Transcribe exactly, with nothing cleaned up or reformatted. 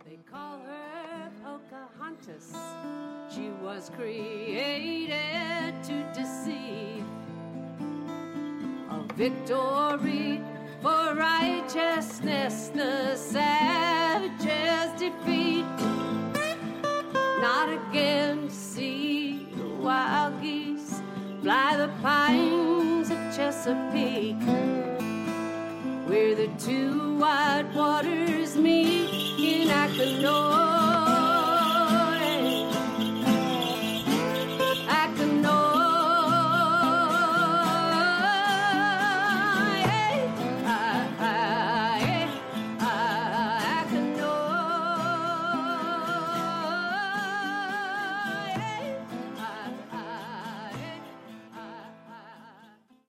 They call her Pocahontas. She was created to deceive. A victory for righteousness, the savage's defeat. Not again to see the wild geese fly the pines of Chesapeake, where the two wide waters meet in Akanoa.